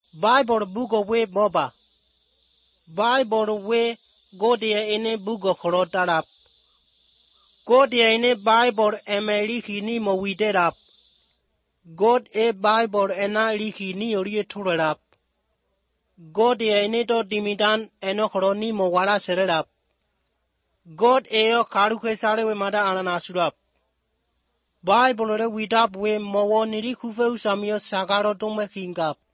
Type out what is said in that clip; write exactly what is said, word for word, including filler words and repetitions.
Bible book of way boba. Bible way go there in a book of Korotarap. Go there in a Bible and Maliki ni mo we did up. God a Bible and I liki ni ori to up. God there in it dimidan and okoroni mo wala set up. God eo karuke sare we mada ananasup. Bible we tap we mo niri kufe usamio sagaro to making up.